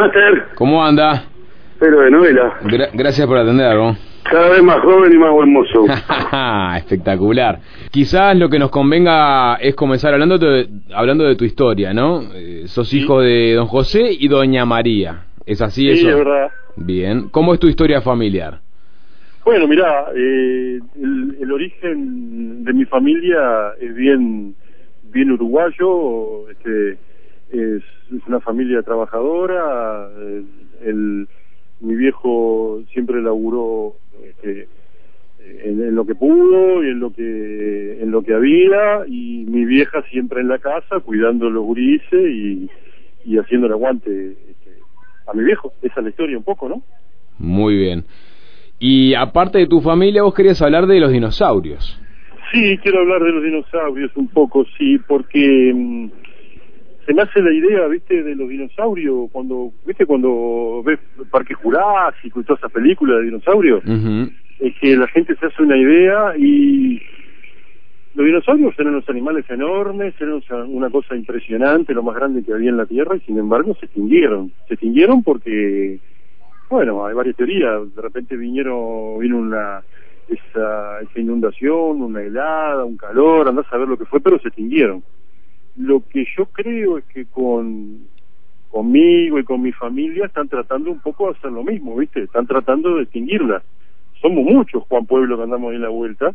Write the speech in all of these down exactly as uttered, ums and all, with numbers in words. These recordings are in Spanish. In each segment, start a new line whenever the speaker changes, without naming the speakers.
Máster.
¿Cómo anda?
Pero de novela.
Gra gracias por atenderlo.
Cada vez más joven y más buen mozo.
Espectacular. Quizás lo que nos convenga es comenzar hablando de, hablando de tu historia, ¿no? Eh, sos
sí.
hijo de don José y doña María. ¿Es así
sí,
eso?
Sí, es verdad.
Bien. ¿Cómo es tu historia familiar?
Bueno, mirá, eh, el, el origen de mi familia es bien, bien uruguayo. Este, es, es una familia trabajadora. El, el, mi viejo siempre laburó este, en, en lo que pudo y en lo que en lo que había, y mi vieja siempre en la casa cuidando los gurises y, y haciendo el aguante este, a mi viejo. Esa es la historia un poco, ¿no?
Muy bien. Y aparte de tu familia, vos querías hablar de los dinosaurios.
Sí, quiero hablar de los dinosaurios un poco, sí, porque mmm, se me hace la idea, viste, de los dinosaurios, cuando, viste, cuando ves Parque Jurásico y todas esas películas de dinosaurios, uh-huh. Es que la gente se hace una idea y los dinosaurios eran unos animales enormes, eran una cosa impresionante, lo más grande que había en la Tierra, y sin embargo se extinguieron. Se extinguieron porque, bueno, hay varias teorías. De repente vinieron, vino una esa, esa inundación, una helada, un calor, andás a ver lo que fue, pero se extinguieron. Lo que yo creo es que con conmigo y con mi familia están tratando un poco de hacer lo mismo, ¿viste? Están tratando de extinguirla. Somos muchos, Juan Pueblo, que andamos en la vuelta,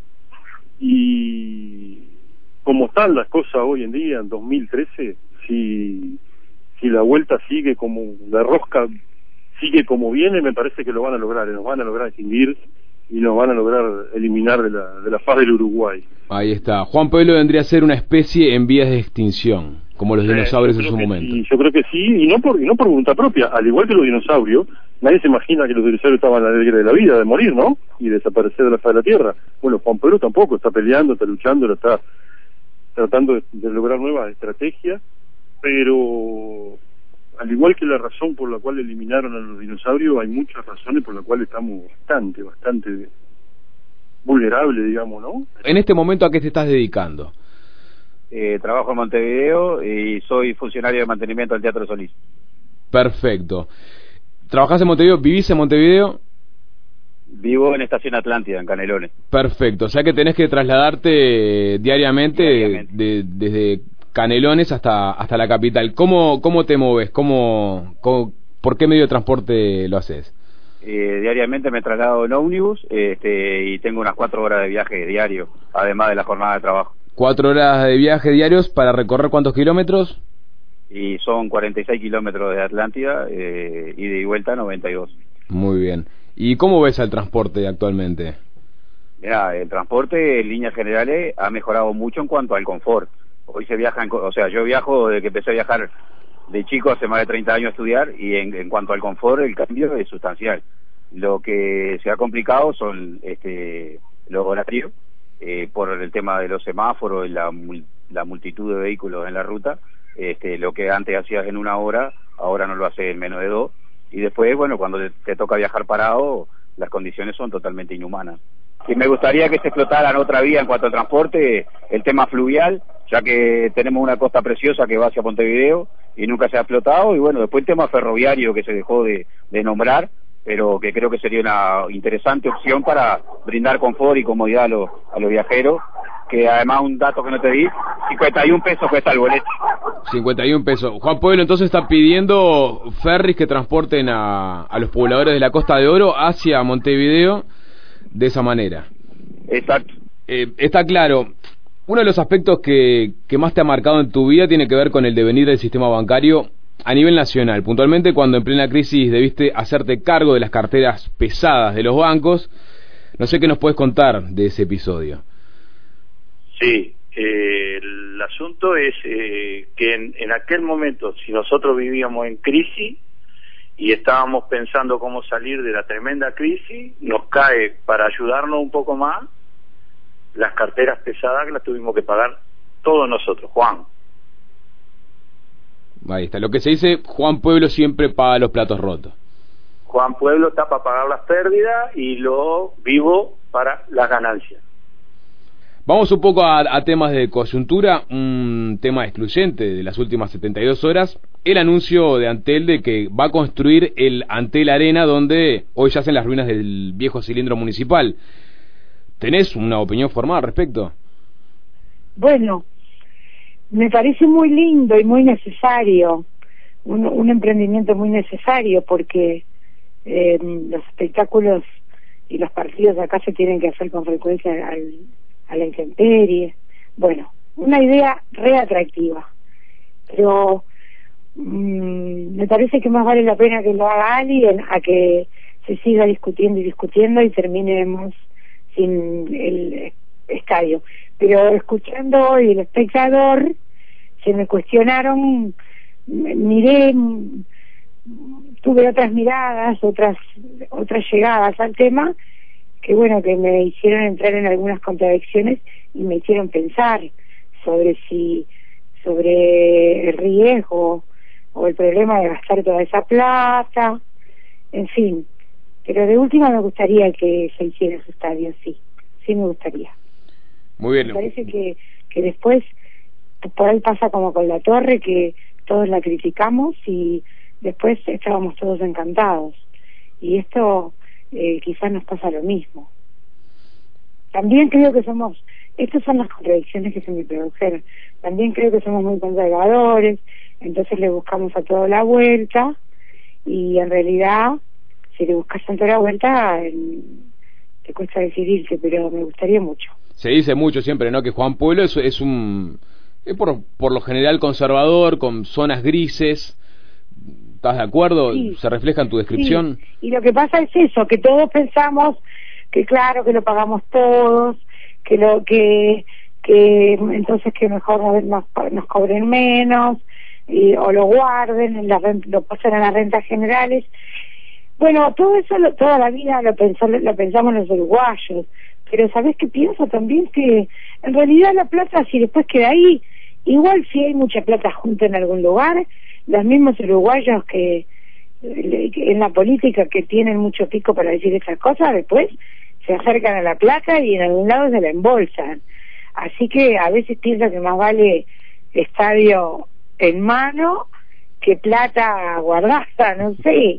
y como están las cosas hoy en día, en dos mil trece, si, si la vuelta sigue como la rosca, sigue como viene, me parece que lo van a lograr, nos van a lograr extinguir y nos van a lograr eliminar de la, de la faz del Uruguay.
Ahí está. Juan Pueblo vendría a ser una especie en vías de extinción, como los dinosaurios
eh,
en su momento.
Sí, yo creo que sí, y no por y no por voluntad propia. Al igual que los dinosaurios, nadie se imagina que los dinosaurios estaban a la alegría de la vida, de morir, ¿no? Y desaparecer de la faz de la Tierra. Bueno, Juan Pueblo tampoco, está peleando, está luchando, está tratando de, de lograr nuevas estrategias, pero al igual que la razón por la cual eliminaron a los dinosaurios, hay muchas razones por las cuales estamos bastante, bastante vulnerables, digamos, ¿no?
En este momento, ¿a qué te estás dedicando?
Eh, trabajo en Montevideo y soy funcionario de mantenimiento del Teatro Solís.
Perfecto. ¿Trabajás en Montevideo? ¿Vivís en Montevideo?
Vivo en Estación Atlántida, en Canelones.
Perfecto, o sea que tenés que trasladarte diariamente, diariamente. De, desde Canelones hasta hasta la capital. ¿Cómo cómo te moves? ¿Cómo, cómo, ¿Por qué medio de transporte lo haces?
Eh, diariamente me traslado en ómnibus este, y tengo unas cuatro horas de viaje diario, además de la jornada de trabajo.
¿Cuatro horas de viaje diarios para recorrer cuántos kilómetros?
Y son cuarenta y seis kilómetros de Atlántida, eh, ida y vuelta noventa y dos.
Muy bien. ¿Y cómo ves al transporte actualmente?
Mira, el transporte en líneas generales ha mejorado mucho en cuanto al confort. Hoy se viaja, en, o sea, yo viajo desde que empecé a viajar de chico, hace más de treinta años a estudiar, y en, en cuanto al confort el cambio es sustancial. Lo que se ha complicado son este, los horarios, eh, por el tema de los semáforos y la, la multitud de vehículos en la ruta. Este, lo que antes hacías en una hora, ahora no lo haces en menos de dos. Y después, bueno, cuando te, te toca viajar parado, las condiciones son totalmente inhumanas. Y me gustaría que se explotaran otra vía en cuanto al transporte, el tema fluvial, ya que tenemos una costa preciosa que va hacia Montevideo y nunca se ha explotado. Y bueno, después el tema ferroviario que se dejó de, de nombrar, pero que creo que sería una interesante opción para brindar confort y comodidad a los, a los viajeros, que además un dato que no te di, cincuenta y un pesos cuesta el boleto.
cincuenta y un pesos. Juan Pueblo entonces está pidiendo ferries que transporten a, a los pobladores de la Costa de Oro hacia Montevideo de esa manera.
Exacto.
Eh, está claro. Uno de los aspectos que, que más te ha marcado en tu vida tiene que ver con el devenir del sistema bancario a nivel nacional. Puntualmente, cuando en plena crisis debiste hacerte cargo de las carteras pesadas de los bancos. No sé qué nos puedes contar de ese episodio.
Sí, eh, el asunto es eh, que en, en aquel momento, si nosotros vivíamos en crisis y estábamos pensando cómo salir de la tremenda crisis, nos cae, para ayudarnos un poco más, las carteras pesadas que las tuvimos que pagar todos nosotros, Juan.
Ahí está, lo que se dice, Juan Pueblo siempre paga los platos rotos.
Juan Pueblo está para pagar las pérdidas y lo vivo para las ganancias.
Vamos un poco a, a temas de coyuntura, un tema excluyente de las últimas setenta y dos horas el anuncio de Antel de que va a construir el Antel Arena, donde hoy yacen las ruinas del viejo cilindro municipal. ¿Tenés una opinión formada al respecto?
Bueno, me parece muy lindo y muy necesario, un, un emprendimiento muy necesario, porque eh, los espectáculos y los partidos acá se tienen que hacer con frecuencia al, a la intemperie. Bueno, una idea re atractiva, pero mmm, me parece que más vale la pena que lo haga alguien a que se siga discutiendo y discutiendo y terminemos sin el estadio. Pero escuchando hoy El Espectador, se me cuestionaron, miré, tuve otras miradas, otras otras llegadas al tema, que bueno, que me hicieron entrar en algunas contradicciones y me hicieron pensar sobre si, sobre el riesgo o el problema de gastar toda esa plata, en fin. Pero de última me gustaría que se hiciera su estadio, sí, sí me gustaría.
Muy bien.
Me parece que, que después, por ahí pasa como con la torre, que todos la criticamos y después estábamos todos encantados. Y esto eh, quizás nos pasa lo mismo. También creo que somos, estas son las contradicciones que se me produjeron, también creo que somos muy conservadores, entonces le buscamos a todo la vuelta, y en realidad, si le buscas tanto la vuelta, en, te cuesta decidirte, pero me gustaría mucho.
Se dice mucho siempre, ¿no?, que Juan Pueblo es, es un, es por, por lo general conservador, con zonas grises. ¿Estás de acuerdo?
Sí.
¿Se refleja en tu descripción?
Sí. Y lo que pasa es eso, que todos pensamos que claro, que lo pagamos todos, que lo que que entonces que mejor nos, nos, nos cobren menos, y, o lo guarden, en la, lo pasen a las rentas generales. Bueno, todo eso lo, toda la vida lo, pensó, lo pensamos los uruguayos, pero ¿sabés qué pienso también? Que en realidad la plata, si después queda ahí, igual si hay mucha plata junta en algún lugar, los mismos uruguayos que, que en la política que tienen mucho pico para decir esas cosas, después se acercan a la plata y en algún lado se la embolsan. Así que a veces pienso que más vale estadio en mano que plata guardada, no sé.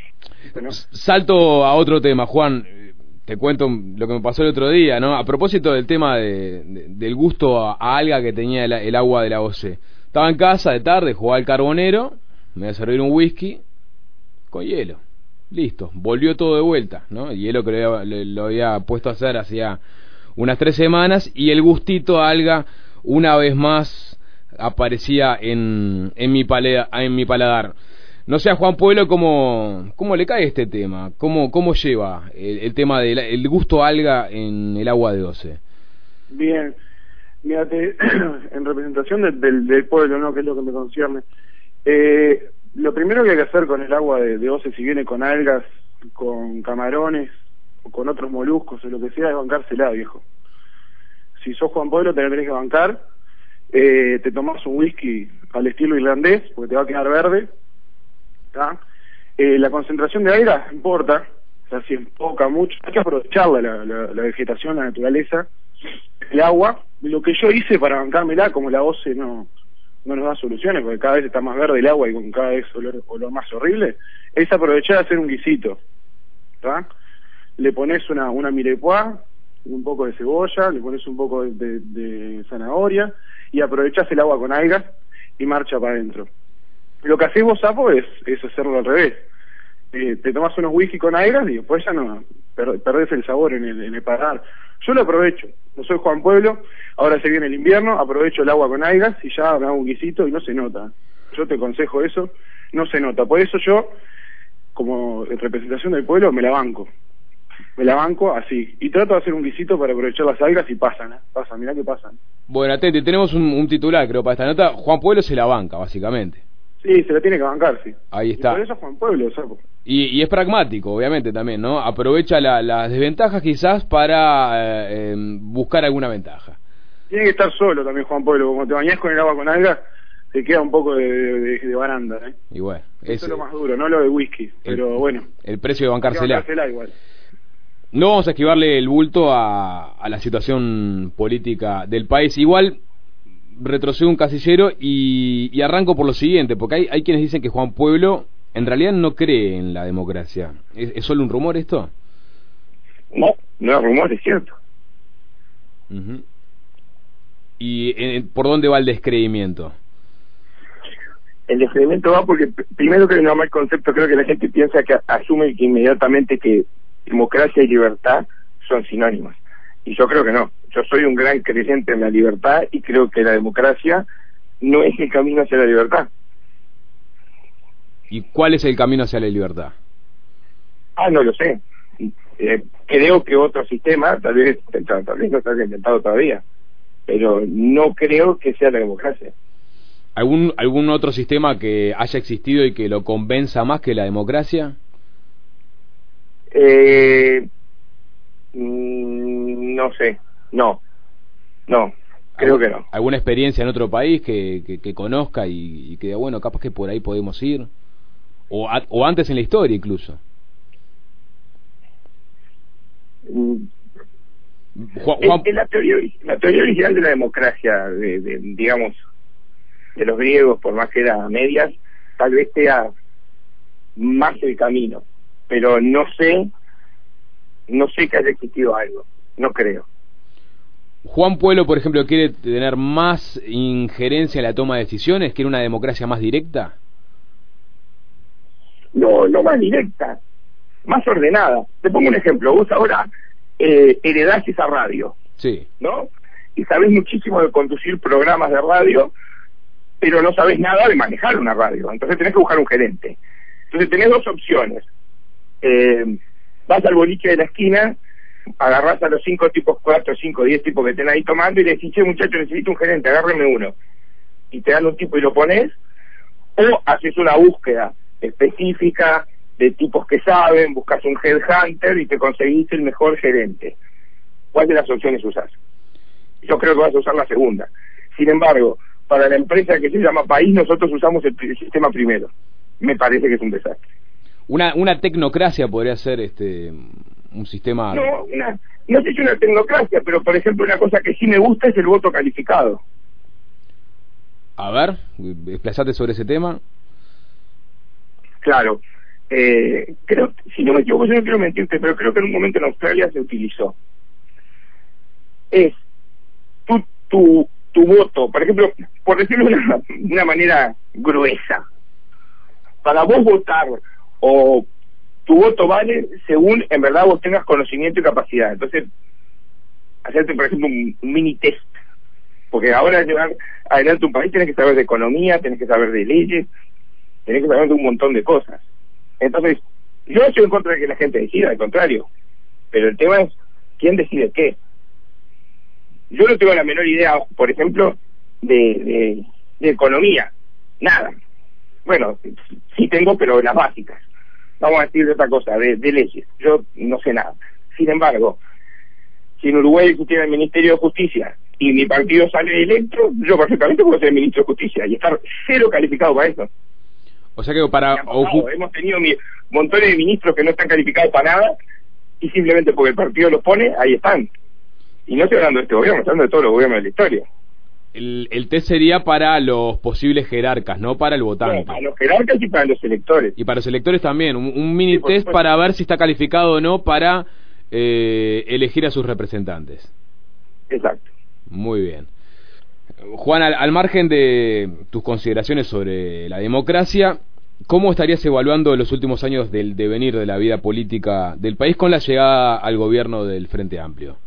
Salto a otro tema, Juan. Te cuento lo que me pasó el otro día, ¿no? A propósito del tema de, de, del gusto a, a alga que tenía el, el agua de la O C E. Estaba en casa de tarde, jugaba al carbonero, me voy a servir un whisky con hielo. Listo, volvió todo de vuelta, ¿no? El hielo que lo había, le, lo había puesto a hacer hacía unas tres semanas, y el gustito a alga una vez más aparecía en, en, mi, paleda, en mi paladar. No sé a Juan Pueblo cómo, cómo le cae este tema, cómo, cómo lleva el, el tema del el gusto alga en el agua de O C E.
Bien, mírate, en representación de, del, del pueblo, ¿no?, que es lo que me concierne. Eh, lo primero que hay que hacer con el agua de, de O C E, si viene con algas, con camarones, o con otros moluscos, o lo que sea, es bancársela, viejo. Si sos Juan Pueblo, te la tenés que bancar. Eh, te tomás un whisky al estilo irlandés, porque te va a quedar verde. Eh, la concentración de aire importa, o sea, si es poca, mucho, hay que aprovecharla, la, la, la vegetación, la naturaleza, el agua. Lo que yo hice para bancármela, como la O C E no, no nos da soluciones, porque cada vez está más verde el agua y con cada vez olor, olor más horrible, es aprovechar a hacer un guisito, ¿tá? Le pones una, una mirepoix, un poco de cebolla, le pones un poco de, de, de zanahoria, y aprovechás el agua con algas y marcha para adentro. Lo que hacés vos, sapo, es, es hacerlo al revés. Eh, te tomás unos whisky con algas y después ya no per, perdés el sabor en el, en el paladar. Yo lo aprovecho. No soy Juan Pueblo, ahora se viene el invierno, aprovecho el agua con algas y ya me hago un guisito y no se nota. Yo te aconsejo eso, no se nota. Por eso yo, como representación del pueblo, me la banco. Me la banco así. Y trato de hacer un guisito para aprovechar las algas y pasan, ¿eh? Pasan, mirá que pasan.
Bueno, atente, tenemos un, un titular, creo, para esta nota. Juan Pueblo se la banca, básicamente.
Sí, se la tiene que bancar, sí.
Ahí está.
Y por eso Juan Pueblo, sapo.
Y, y es pragmático, obviamente, también, ¿no? Aprovecha la, las desventajas quizás para eh, eh, buscar alguna ventaja.
Tiene que estar solo también Juan Pueblo. Como te bañás con el agua con algas, te queda un poco de, de, de baranda, ¿eh?
Y bueno.
Eso
ese,
es lo más duro, no lo de whisky,
el,
pero bueno.
El precio de bancársela.
bancársela igual.
No vamos a esquivarle el bulto a, a la situación política del país. Igual, retrocedo un casillero y, y arranco por lo siguiente, porque hay, hay quienes dicen que Juan Pueblo en realidad no cree en la democracia. ¿Es, es solo un rumor esto?
No, no es rumor, es cierto.
Uh-huh. ¿Y en, por dónde va el descreimiento?
El descreimiento va porque, primero, que no hay mal concepto, creo que la gente piensa que asume inmediatamente que democracia y libertad son sinónimos. Y yo creo que no. Yo soy un gran creyente en la libertad y creo que la democracia no es el camino hacia la libertad.
¿Y cuál es el camino hacia la libertad?
Ah, no lo sé. Eh, creo que otro sistema, tal vez, tal, tal vez no se haya inventado todavía, pero no creo que sea la democracia.
¿Algún, algún otro sistema que haya existido y que lo convenza más que la democracia?
Eh, mm, no sé, no, no, creo que no.
¿Alguna experiencia en otro país que, que, que conozca y, y que, bueno, capaz que por ahí podemos ir? O, a, o antes en la historia incluso.
Mm.
Juan, Juan...
Es, es la teoría, la teoría original de la democracia, de, de, digamos, de los griegos, por más que era a medias, tal vez sea más el camino, pero no sé, no sé que haya existido algo, no creo.
Juan Pueblo, por ejemplo, quiere tener más injerencia en la toma de decisiones, quiere una democracia más directa.
No, no más directa, más ordenada. Te pongo un ejemplo, vos ahora eh, heredás esa radio,
sí,
¿no? Y sabés muchísimo de conducir programas de radio, pero no sabés nada de manejar una radio, entonces tenés que buscar un gerente. Entonces tenés dos opciones. Eh, vas al boliche de la esquina, agarrás a los cinco tipos, cuatro, cinco, diez tipos que estén ahí tomando y le decís, che, muchacho, necesito un gerente, agárreme uno. Y te dan un tipo y lo pones, o haces una búsqueda específica de tipos que saben, buscas un headhunter y te conseguís el mejor gerente. ¿Cuál de las opciones usás? Yo creo que vas a usar la segunda. Sin embargo, para la empresa que se llama País, nosotros usamos el, el sistema primero. Me parece que es un desastre.
Una una tecnocracia podría ser este un sistema...
No, una, no sé si una tecnocracia, pero por ejemplo una cosa que sí me gusta es el voto calificado.
A ver, desplazate sobre ese tema.
Claro, eh, creo, si no me equivoco, yo no quiero mentirte, pero creo que en un momento en Australia se utilizó. Es tu, tu, tu voto, por ejemplo, por decirlo de una, una manera gruesa, para vos votar, o tu voto vale según en verdad vos tengas conocimiento y capacidad. Entonces, hacerte, por ejemplo, un, un mini test, porque ahora llevar adelante un país tenés que saber de economía, tenés que saber de leyes, tenés que saber de un montón de cosas. Entonces, yo no estoy en contra de que la gente decida, al contrario, pero el tema es quién decide qué. Yo no tengo la menor idea, por ejemplo, de, de, de economía, nada. Bueno, sí tengo, pero las básicas. Vamos a decir de otra cosa, de, de leyes. Yo no sé nada. Sin embargo, si en Uruguay existiera el Ministerio de Justicia y mi partido sale electo, yo perfectamente puedo ser ministro de Justicia y estar cero calificado para eso.
O sea que para...
Pasado, hemos tenido mi, montones de ministros que no están calificados para nada y simplemente porque el partido los pone, ahí están. Y no estoy hablando de este gobierno, estoy hablando de todos los gobiernos de la historia.
El, el test sería para los posibles jerarcas, no para el votante.
No, para los jerarcas y para los electores.
Y para los electores también, un, un mini
sí,
test
supuesto.
para ver si está calificado o no para eh, elegir a sus representantes.
Exacto.
Muy bien. Juan, al, al margen de tus consideraciones sobre la democracia, ¿cómo estarías evaluando los últimos años del devenir de la vida política del país con la llegada al gobierno del Frente Amplio?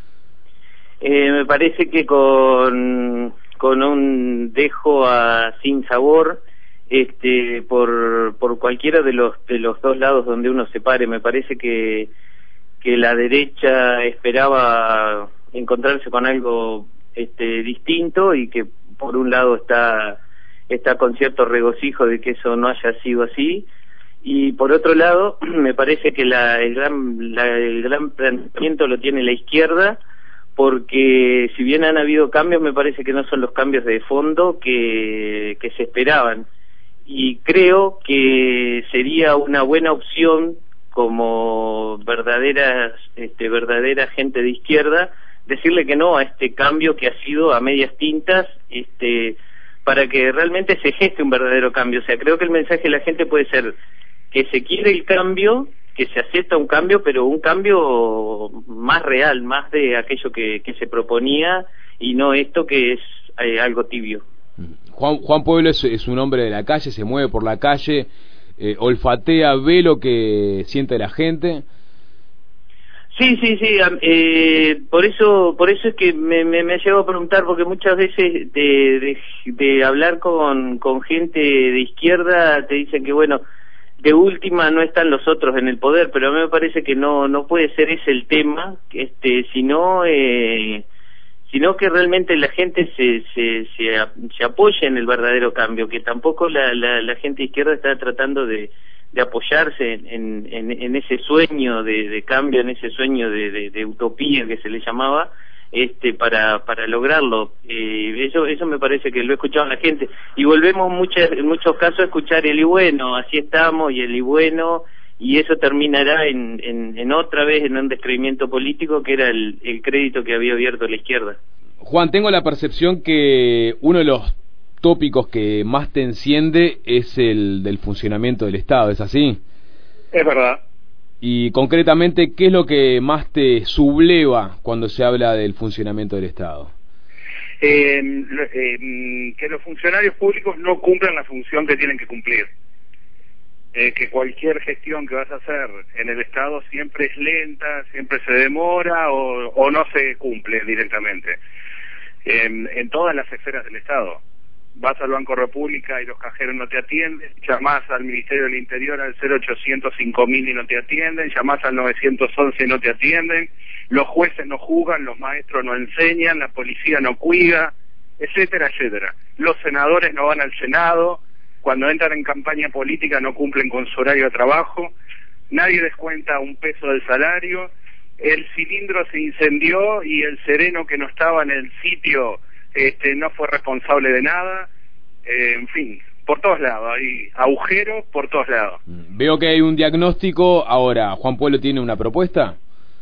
Eh, me parece que con, con un dejo a sin sabor, este, por, por cualquiera de los, de los dos lados donde uno se pare. Me parece que, que la derecha esperaba encontrarse con algo este, distinto y que por un lado está, está con cierto regocijo de que eso no haya sido así. Y por otro lado, me parece que la, el gran, la, el gran planteamiento lo tiene la izquierda, porque si bien han habido cambios, me parece que no son los cambios de fondo que, que se esperaban. Y creo que sería una buena opción, como verdaderas, este, verdadera gente de izquierda, decirle que no a este cambio que ha sido a medias tintas, este, para que realmente se geste un verdadero cambio. O sea, creo que el mensaje de la gente puede ser que se quiere el cambio, que se acepta un cambio, pero un cambio más real, más de aquello que, que se proponía, y no esto que es eh, algo tibio.
Juan, Juan Pueblo es, es un hombre de la calle, se mueve por la calle, eh, olfatea, ve lo que siente la gente.
Sí, sí, sí, eh, por eso por eso es que me, me, me llevo a preguntar, porque muchas veces de, de, de hablar con, con gente de izquierda te dicen que, bueno, de última no están los otros en el poder, pero a mí me parece que no no puede ser ese el tema, este, sino eh, sino que realmente la gente se, se, se, se apoye en el verdadero cambio, que tampoco la, la, la gente de izquierda está tratando de de apoyarse en, en, en ese sueño de, de cambio, en ese sueño de, de, de utopía que se le llamaba, este, para para lograrlo. Eh, eso eso me parece que lo he escuchado a la gente, y volvemos muchas, en muchos casos a escuchar el y bueno, así estamos, y el y bueno, y eso terminará en, en, en otra vez en un descreimiento político, que era el, el crédito que había abierto la izquierda.
Juan, tengo la percepción que uno de los tópicos que más te enciende es el del funcionamiento del Estado, ¿es así?
Es verdad.
Y concretamente, ¿qué es lo que más te subleva cuando se habla del funcionamiento del Estado?
Eh, eh, que los funcionarios públicos no cumplan la función que tienen que cumplir. Eh, que cualquier gestión que vas a hacer en el Estado siempre es lenta, siempre se demora o, o no se cumple directamente. En, en todas las esferas del Estado. Vas al Banco República y los cajeros no te atienden, llamás al Ministerio del Interior al cero ochocientos cinco mil y no te atienden, llamás al novecientos once y no te atienden, los jueces no juzgan, los maestros no enseñan, la policía no cuida, etcétera, etcétera. Los senadores no van al Senado, cuando entran en campaña política no cumplen con su horario de trabajo, nadie descuenta un peso del salario, el cilindro se incendió y el sereno que no estaba en el sitio Este, no fue responsable de nada, eh, en fin, por todos lados, hay agujeros por todos lados.
Veo que hay un diagnóstico. Ahora, ¿Juan Pueblo tiene una propuesta?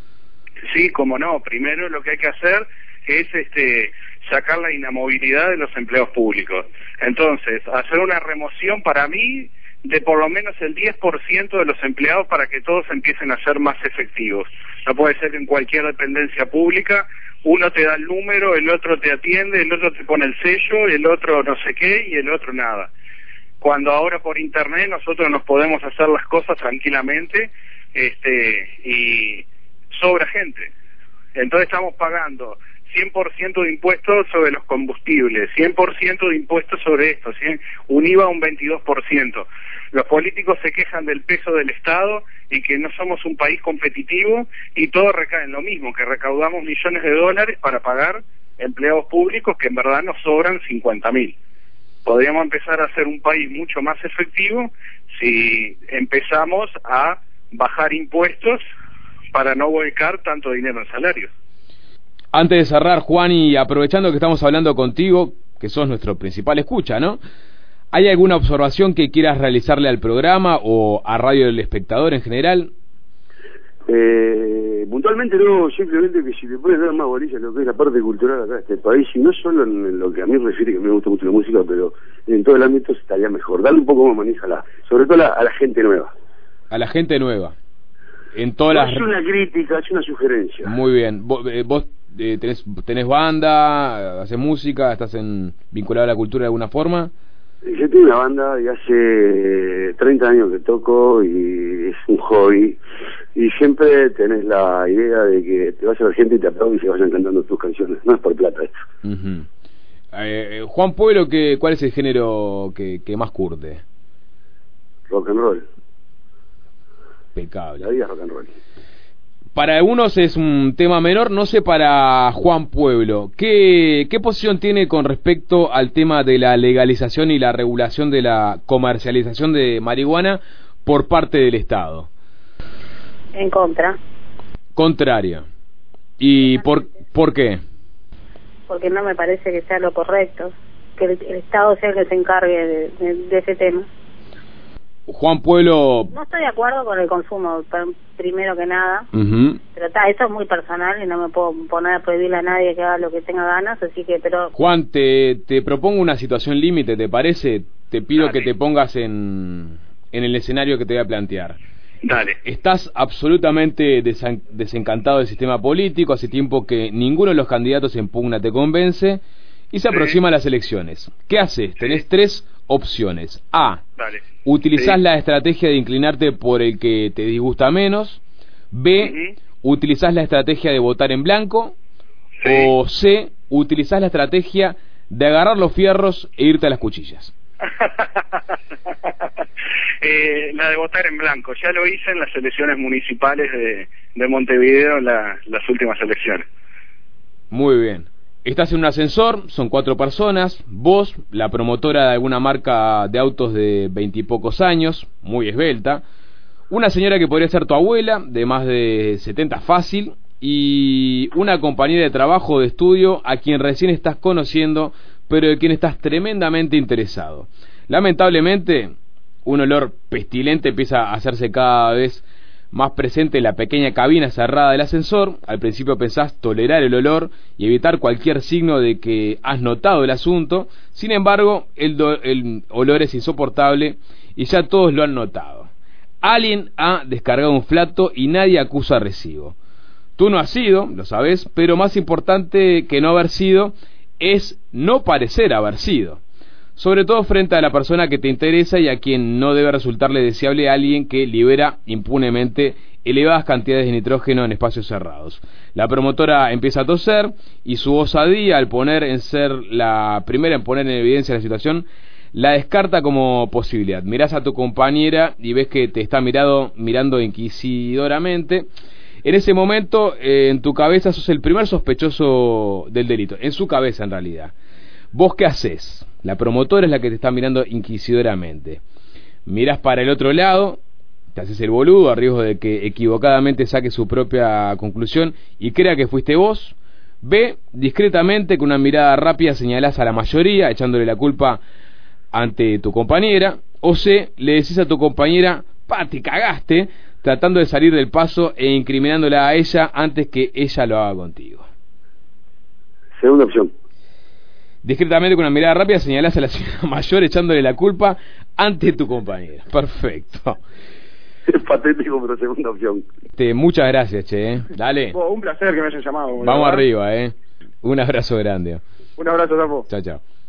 Sí, como no, primero lo que hay que hacer es este sacar la inamovilidad de los empleados públicos. Entonces, hacer una remoción para mí de por lo menos el diez por ciento de los empleados para que todos empiecen a ser más efectivos. No puede ser que en cualquier dependencia pública uno te da el número, el otro te atiende, el otro te pone el sello, el otro no sé qué y el otro nada. Cuando ahora por internet nosotros nos podemos hacer las cosas tranquilamente, este, y sobra gente. Entonces estamos pagando cien por ciento de impuestos sobre los combustibles, cien por ciento de impuestos sobre esto, ¿sí? Un I V A un veintidós por ciento. Los políticos se quejan del peso del Estado y que no somos un país competitivo, y todo recae en lo mismo, que recaudamos millones de dólares para pagar empleados públicos que en verdad nos sobran cincuenta mil. Podríamos empezar a ser un país mucho más efectivo si empezamos a bajar impuestos para no volcar tanto dinero en salarios.
Antes de cerrar, Juan, y aprovechando que estamos hablando contigo, que sos nuestro principal escucha, ¿no? ¿Hay alguna observación que quieras realizarle al programa o a Radio del Espectador en general?
Eh, puntualmente no, simplemente que si le puedes dar más bolilla a lo que es la parte cultural acá de este país, y no solo en lo que a mí refiere, que me gusta mucho la música, pero en todo el ámbito estaría mejor. Darle un poco más manija a la, sobre todo a la, a la gente nueva.
A la gente nueva. En todas
no
las...
es una crítica, es una sugerencia.
Muy bien. ¿Vos, eh, vos eh, tenés, tenés banda, haces música, estás en, vinculado a la cultura de alguna forma?
Yo tengo una banda y hace treinta años que toco y es un hobby, y siempre tenés la idea de que te vaya a ver gente y te aplaude y se vayan cantando tus canciones. No es por plata esto.
Uh-huh. eh, Juan Pueblo, ¿qué, ¿cuál es el género que, que más curte?
Rock and roll.
Impecable.
La vida es rock and roll.
Para algunos es un tema menor, no sé para Juan Pueblo, ¿qué, qué posición tiene con respecto al tema de la legalización y la regulación de la comercialización de marihuana por parte del Estado?
En contra.
Contraria. ¿Y por, por qué?
Porque no me parece que sea lo correcto, que el, el Estado sea el que se encargue de, de, de ese tema.
Juan Pueblo...
No estoy de acuerdo con el consumo, primero que nada,
uh-huh.
pero está, eso es muy personal y no me puedo poner a prohibirle a nadie que haga lo que tenga ganas, así que, pero...
Juan, te, te propongo una situación límite, ¿te parece? Te pido
Dale.
que te pongas en, en el escenario que te voy a plantear.
Dale.
Estás absolutamente desan- desencantado del sistema político, hace tiempo que ninguno de los candidatos en pugna te convence y se
Sí.
aproximan las elecciones. ¿Qué haces? Tenés tres opciones. A.
Dale.
Utilizás
Sí.
la estrategia de inclinarte por el que te disgusta menos. B.
Ujú.
Utilizás la estrategia de votar en blanco.
Sí.
O C. Utilizás la estrategia de agarrar los fierros e irte a las cuchillas.
eh, la de votar en blanco. Ya lo hice en las elecciones municipales de, de Montevideo, la, las últimas elecciones.
Muy bien. Estás en un ascensor, son cuatro personas, vos, la promotora de alguna marca de autos de veintipocos años, muy esbelta, una señora que podría ser tu abuela, de más de setenta fácil, y una compañera de trabajo o de estudio a quien recién estás conociendo, pero de quien estás tremendamente interesado. Lamentablemente, un olor pestilente empieza a hacerse cada vez más presente en la pequeña cabina cerrada del ascensor. Al principio pensás tolerar el olor y evitar cualquier signo de que has notado el asunto. Sin embargo, el, do- el olor es insoportable y ya todos lo han notado. Alguien ha descargado un flato y nadie acusa recibo. Tú no has sido, lo sabes, pero más importante que no haber sido es no parecer haber sido. Sobre todo frente a la persona que te interesa y a quien no debe resultarle deseable a alguien que libera impunemente elevadas cantidades de nitrógeno en espacios cerrados. La promotora empieza a toser y su osadía al poner en ser la primera en poner en evidencia la situación la descarta como posibilidad. Mirás a tu compañera y ves que te está mirado, mirando inquisidoramente. En ese momento, eh, en tu cabeza sos el primer sospechoso del delito. En su cabeza, en realidad. ¿Vos qué haces? La promotora es la que te está mirando inquisidoramente. Mirás para el otro lado, te haces el boludo a riesgo de que equivocadamente saque su propia conclusión y crea que fuiste vos. B, discretamente, con una mirada rápida señalás a la mayoría, echándole la culpa ante tu compañera. O C, le decís a tu compañera, pa, te cagaste, tratando de salir del paso e incriminándola a ella antes que ella lo haga contigo.
Segunda opción.
Discretamente, con una mirada rápida, señalás a la señora mayor echándole la culpa ante tu compañera. Perfecto.
Es patético, pero segunda opción.
Te, muchas gracias, che. ¿eh? Dale.
Oh, un placer que me hayan llamado.
Vamos arriba, eh. Un abrazo grande.
Un abrazo, Tapo.
Chao, chao.